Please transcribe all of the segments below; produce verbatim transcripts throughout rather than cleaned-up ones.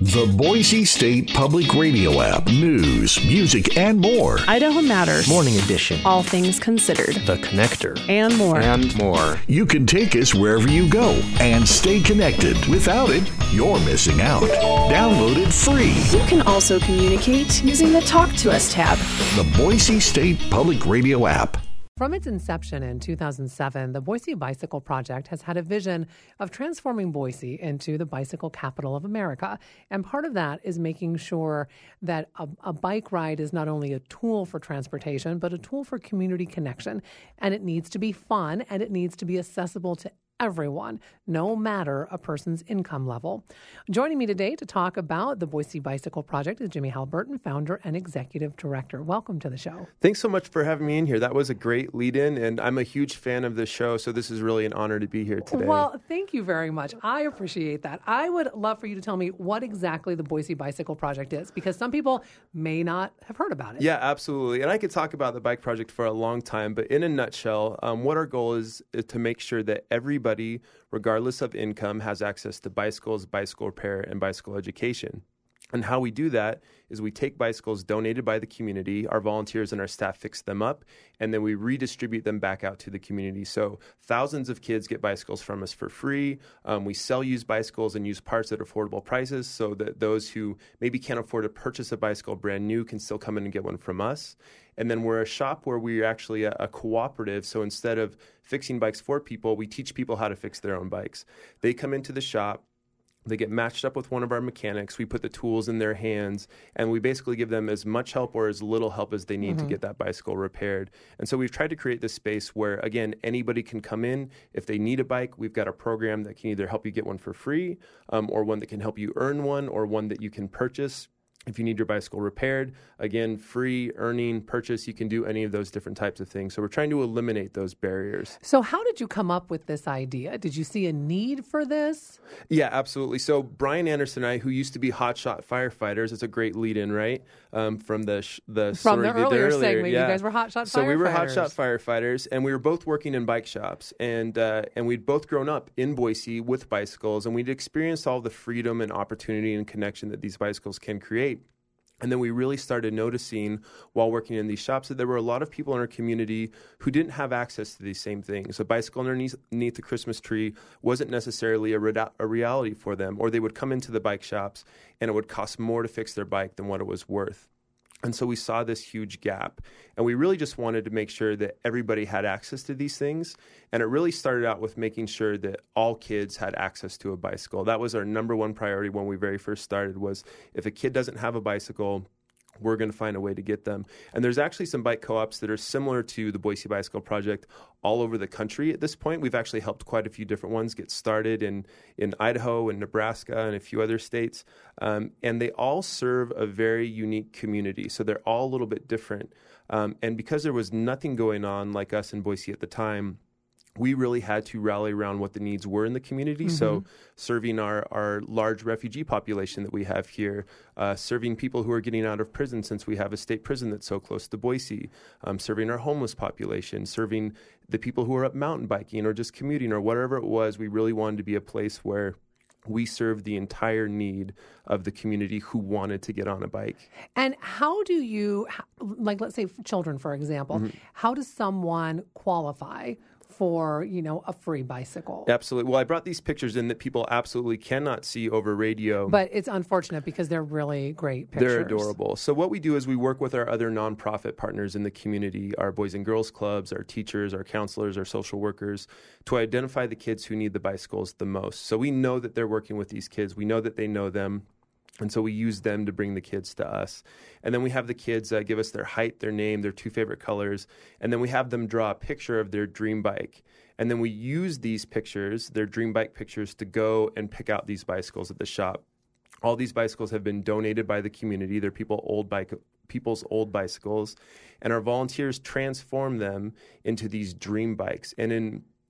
The Boise State Public Radio app. News, music, and more. Idaho Matters. Morning Edition. All things considered. The Connector. And more. And more. You can take us wherever you go and stay connected. Without it, you're missing out. Download it free. You can also communicate using the Talk to Us tab. The Boise State Public Radio app. From its inception in two thousand seven, the Boise Bicycle Project has had a vision of transforming Boise into the bicycle capital of America. And part of that is making sure that a, a bike ride is not only a tool for transportation, but a tool for community connection. And it needs to be fun, and it needs to be accessible to everyone, no matter a person's income level. Joining me today to talk about the Boise Bicycle Project is Jimmy Halberton, founder and executive director. Welcome to the show. Thanks so much for having me in here. That was a great lead-in, and I'm a huge fan of the show, so this is really an honor to be here today. Well, thank you very much. I appreciate that. I would love for you to tell me what exactly the Boise Bicycle Project is, because some people may not have heard about it. Yeah, absolutely. And I could talk about the Bike Project for a long time, but in a nutshell, um, what our goal is, is to make sure that everybody, regardless of income, has access to bicycles, bicycle repair, and bicycle education. And how we do that is we take bicycles donated by the community, our volunteers and our staff fix them up, and then we redistribute them back out to the community. So thousands of kids get bicycles from us for free. Um, we sell used bicycles and used parts at affordable prices so that those who maybe can't afford to purchase a bicycle brand new can still come in and get one from us. And then we're a shop where we're actually a, a cooperative. So instead of fixing bikes for people, we teach people how to fix their own bikes. They come into the shop. They get matched up with one of our mechanics. We put the tools in their hands, and we basically give them as much help or as little help as they need mm-hmm. to get that bicycle repaired. And so we've tried to create this space where, again, anybody can come in. If they need a bike, we've got a program that can either help you get one for free um, or one that can help you earn one or one that you can purchase. If you need your bicycle repaired, again, free, earning, purchase, you can do any of those different types of things. So we're trying to eliminate those barriers. So how did you come up with this idea? Did you see a need for this? Yeah, absolutely. So Brian Anderson and I, who used to be hotshot firefighters, it's a great lead-in, right? Um, from the sh- the From the earlier, earlier segment, yeah. you guys were hotshot so firefighters. So we were hotshot firefighters, and we were both working in bike shops. And, uh, and we'd both grown up in Boise with bicycles, and we'd experienced all the freedom and opportunity and connection that these bicycles can create. And then we really started noticing while working in these shops that there were a lot of people in our community who didn't have access to these same things. A bicycle underneath, underneath the Christmas tree wasn't necessarily a, re- a reality for them, or they would come into the bike shops and it would cost more to fix their bike than what it was worth. And so we saw this huge gap, and we really just wanted to make sure that everybody had access to these things. And it really started out with making sure that all kids had access to a bicycle. That was our number one priority when we very first started, was if a kid doesn't have a bicycle, we're going to find a way to get them. And there's actually some bike co-ops that are similar to the Boise Bicycle Project all over the country at this point. We've actually helped quite a few different ones get started in, in Idaho and Nebraska and a few other states. Um, and they all serve a very unique community. So they're all a little bit different. Um, and because there was nothing going on like us in Boise at the time, we really had to rally around what the needs were in the community. Mm-hmm. So serving our, our large refugee population that we have here, uh, serving people who are getting out of prison since we have a state prison that's so close to Boise, um, serving our homeless population, serving the people who are up mountain biking or just commuting or whatever it was. We really wanted to be a place where we served the entire need of the community who wanted to get on a bike. And how do you, like, let's say children, for example, mm-hmm. how does someone qualify for, you know, a free bicycle? Absolutely. Well, I brought these pictures in that people absolutely cannot see over radio. But it's unfortunate because they're really great pictures. They're adorable. So what we do is we work with our other nonprofit partners in the community, our Boys and Girls Clubs, our teachers, our counselors, our social workers, to identify the kids who need the bicycles the most. So we know that they're working with these kids. We know that they know them. And so we use them to bring the kids to us. And then we have the kids uh, give us their height, their name, their two favorite colors. And then we have them draw a picture of their dream bike. And then we use these pictures, their dream bike pictures, to go and pick out these bicycles at the shop. All these bicycles have been donated by the community. They're people old bike, people's old bicycles. And our volunteers transform them into these dream bikes. And in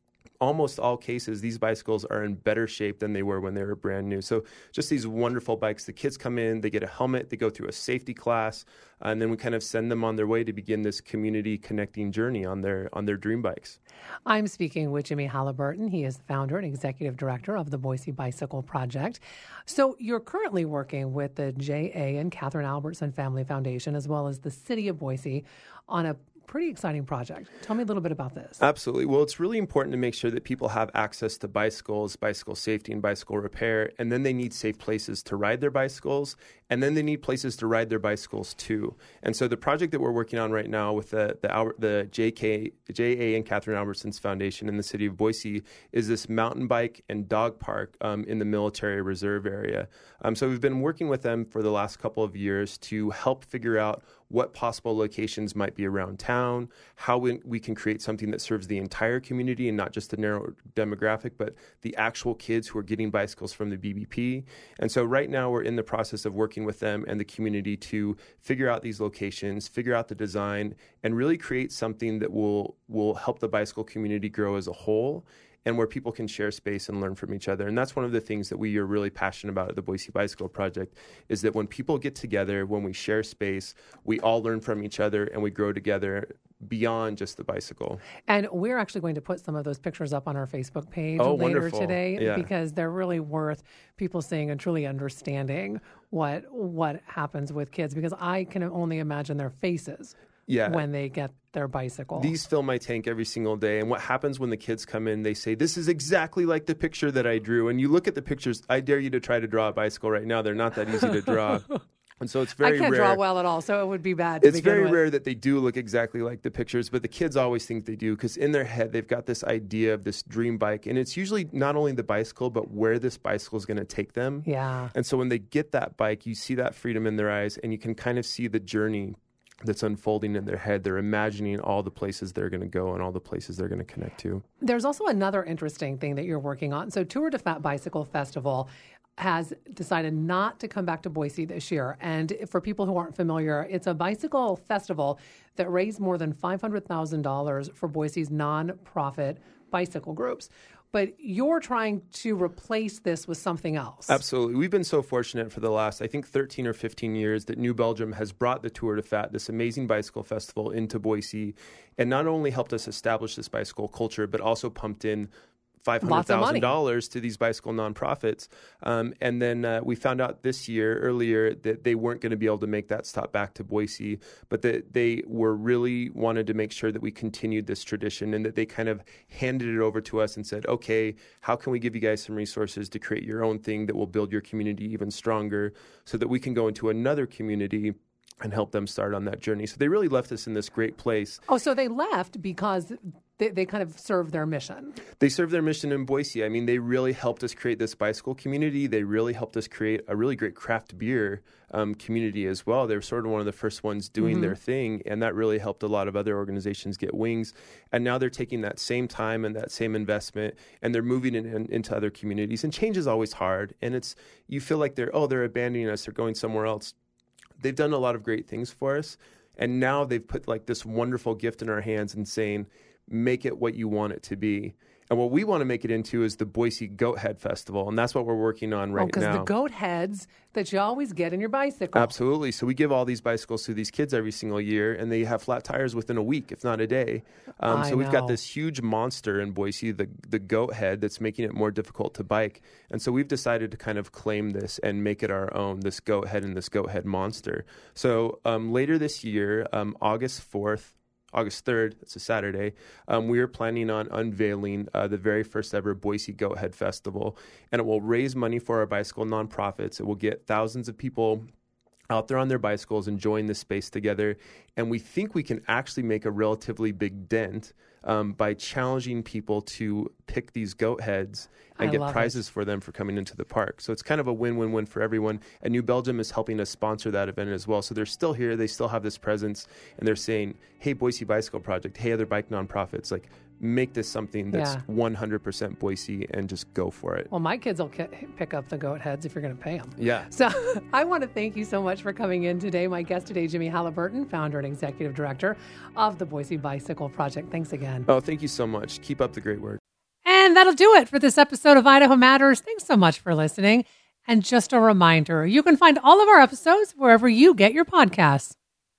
almost all cases, these bicycles are in better shape than they were when they were brand new. So just these wonderful bikes. The kids come in, they get a helmet, they go through a safety class, and then we kind of send them on their way to begin this community connecting journey on their on their dream bikes. I'm speaking with Jimmy Halliburton. He is the founder and executive director of the Boise Bicycle Project. So you're currently working with the J A and Catherine Albertson Family Foundation, as well as the City of Boise, on a pretty exciting project. Tell me a little bit about this. Absolutely. Well, it's really important to make sure that people have access to bicycles, bicycle safety, and bicycle repair, and then they need safe places to ride their bicycles, and then they need places to ride their bicycles too. And so the project that we're working on right now with the the, Albert, the J K, J A and Catherine Albertson's Foundation in the city of Boise is this mountain bike and dog park um, in the military reserve area. Um, so we've been working with them for the last couple of years to help figure out what possible locations might be around town, how we, we can create something that serves the entire community and not just the narrow demographic, but the actual kids who are getting bicycles from the B B P. And so right now we're in the process of working with them and the community to figure out these locations, figure out the design, and really create something that will will help the bicycle community grow as a whole, and where people can share space and learn from each other. And that's one of the things that we are really passionate about at the Boise Bicycle Project, is that when people get together, when we share space, we all learn from each other and we grow together beyond just the bicycle. And we're actually going to put some of those pictures up on our Facebook page oh, later wonderful. today, yeah. because they're really worth people seeing and truly understanding what what happens with kids, because I can only imagine their faces yeah. when they get their bicycle. These fill my tank every single day. And what happens when the kids come in, they say, this is exactly like the picture that I drew. And you look at the pictures, I dare you to try to draw a bicycle right now. They're not that easy to draw. And so it's very I can't rare. draw well at all, so it would be bad to It's begin very with. rare that they do look exactly like the pictures, but the kids always think they do, because in their head, they've got this idea of this dream bike. And it's usually not only the bicycle, but where this bicycle is going to take them. Yeah. And so when they get that bike, you see that freedom in their eyes, and you can kind of see the journey that's unfolding in their head. They're imagining all the places they're going to go and all the places they're going to connect to. There's also another interesting thing that you're working on. So Tour de Fat Bicycle Festival has decided not to come back to Boise this year. And for people who aren't familiar, it's a bicycle festival that raised more than five hundred thousand dollars for Boise's nonprofit bicycle groups. But you're trying to replace this with something else. Absolutely. We've been so fortunate for the last, I think, thirteen or fifteen years that New Belgium has brought the Tour de Fat, this amazing bicycle festival, into Boise, and not only helped us establish this bicycle culture, but also pumped in five hundred thousand dollars to these bicycle nonprofits. Um, and then uh, we found out this year, earlier, that they weren't going to be able to make that stop back to Boise, but that they were really wanted to make sure that we continued this tradition, and that they kind of handed it over to us and said, okay, how can we give you guys some resources to create your own thing that will build your community even stronger, so that we can go into another community and help them start on that journey. So they really left us in this great place. Oh, so they left because they, they kind of served their mission. They served their mission in Boise. I mean, they really helped us create this bicycle community. They really helped us create a really great craft beer um, community as well. They were sort of one of the first ones doing mm-hmm. their thing, and that really helped a lot of other organizations get wings. And now they're taking that same time and that same investment, and they're moving it in, into other communities. And change is always hard. And it's you feel like they're, oh, they're abandoning us. They're going somewhere else. They've done a lot of great things for us, and now they've put like this wonderful gift in our hands and saying, make it what you want it to be. And what we want to make it into is the Boise Goat Head Festival, and that's what we're working on right oh, because now. the goat heads that you always get in your bicycle. Absolutely. So we give all these bicycles to these kids every single year, and they have flat tires within a week, if not a day. Um, I so we've know. got this huge monster in Boise, the the goat head, that's making it more difficult to bike. And so we've decided to kind of claim this and make it our own, this goat head and this goat head monster. So um, later this year, um, August fourth, August third, it's a Saturday, um, we are planning on unveiling uh, the very first ever Boise Goat Head Festival. And it will raise money for our bicycle nonprofits. It will get thousands of people out there on their bicycles enjoying this space together. And we think we can actually make a relatively big dent um, by challenging people to pick these goat heads and I get love prizes it. for them for coming into the park. So it's kind of a win-win-win for everyone. And New Belgium is helping us sponsor that event as well. So they're still here. They still have this presence. And they're saying, hey, Boise Bicycle Project, hey, other bike nonprofits, like, make this something that's Yeah. one hundred percent Boise and just go for it. Well, my kids will ki- pick up the goat heads if you're going to pay them. Yeah. So I want to thank you so much for coming in today. My guest today, Jimmy Halliburton, founder and executive director of the Boise Bicycle Project. Thanks again. Oh, thank you so much. Keep up the great work. And that'll do it for this episode of Idaho Matters. Thanks so much for listening. And just a reminder, you can find all of our episodes wherever you get your podcasts.